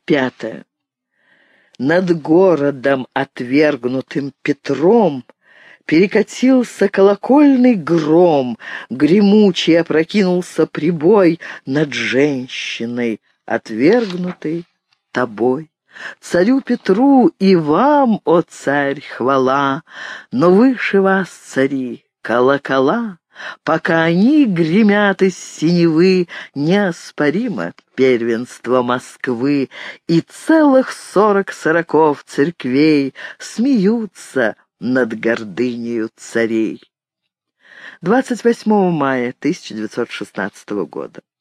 5. Над городом, отвергнутым Петром, перекатился колокольный гром, гремучий опрокинулся прибой над женщиной, отвергнутой тобой. Царю Петру и вам, о царь, хвала, но выше вас, цари, колокола, пока они гремят из синевы, неоспоримо первенство Москвы, и целых 40 сороков церквей смеются над гордынею царей. 28 мая 1916 года.